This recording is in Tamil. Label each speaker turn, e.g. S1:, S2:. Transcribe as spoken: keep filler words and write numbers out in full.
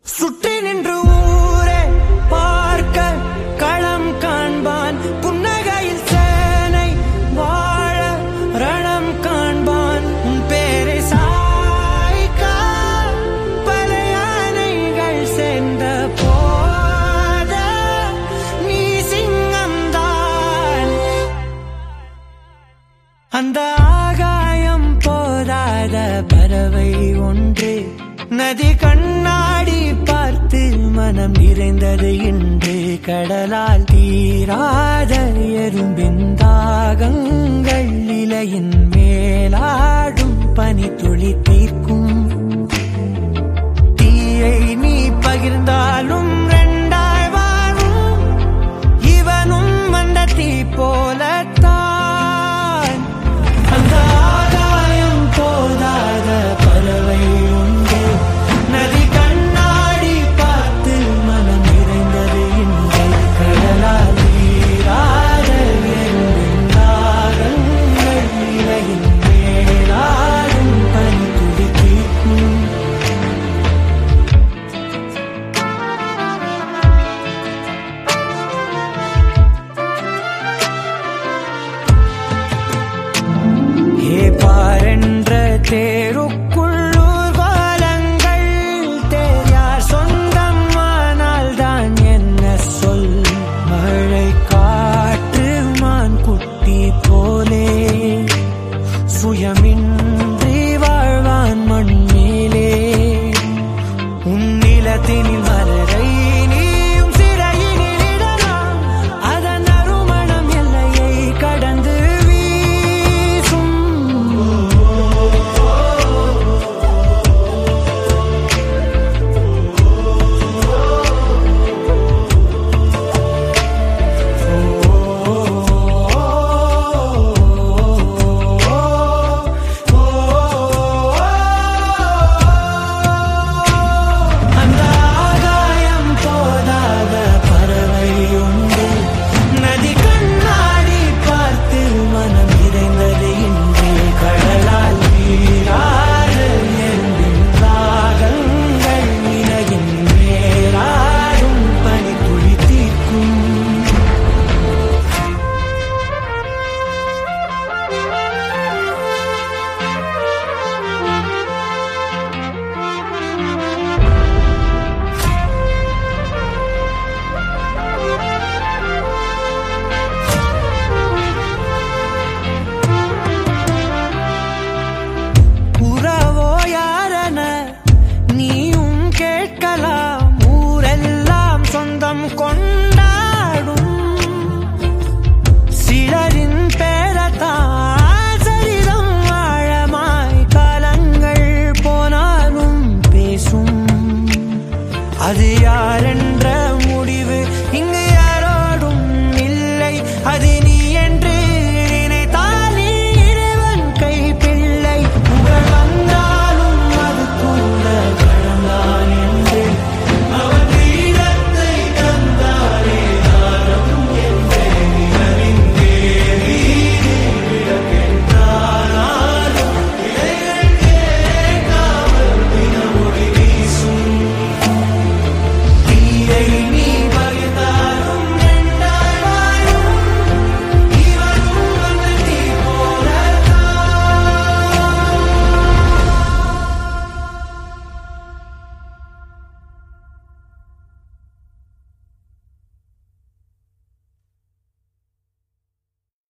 S1: சுற்றி நின்று ஊரே பார்க்க களம் காண்பான், புன்னகையில் சேனை வாழ ரணம் காண்பான். உன் பேரை சாய்க்க பல யானைகள் சேர்ந்த போத நீ சிங்கம்தான். அந்த ஆகாயம் போதாத பறவை ஒன்று நதி கண்ணாடி பார்த்து மனம் நிறைந்தது இன்று. கடலால் தீராத எறும்பின் தாகங்கள் இலையின் மேலாடும் பனி துளி தீர்க்கும். தீயை நீ பகிர்ந்தாலும் ரெண்டாய் வாழும், இவனும் அந்த தீ போலத்தான். அந்த ஆகாயம் போதாத பறவை உண்டு நதி கண்ணாடி பார்த்து மனம் நிறைந்தது இன்று. கடலால் நீராட எறும்பின் தாகங்கள் இலையின் மேலாடும் பனி துளி தீர்க்கும். ஏ பாரென்ற தேருக்குள்ளூர் கோலங்கள் தேயார் சொந்தம் ஆனால் தான் என்ன சொல். மழை காற்று மான் குட்டி போலே சுயமின்றி வாழ்வான் மண் மேலே. உன் நிலத்தினில் மலரை நீயும் சிறையினில் இடலாம், அதன் அருமணம் எல்லையை கடந்து வீசும். அந்த ஆகாயம் போதாத பறவை உண்டு நதி கண்ணாடி பார்த்து மனம் நிறைந்தது இன்று. கடலால் நீராட எறும்பின் தாகங்கள் இலையின் மேலாடும் பனி துளி தீர்க்கும். உறவோ யாரென நீயும் கேட்கலாம், ஊரெல்லாம் சொந்தம் கொண்டாடும். சிலரின் பேரத்தான் சரிதம் ஆழமாய் காலங்கள் போனாலும் பேசும். அது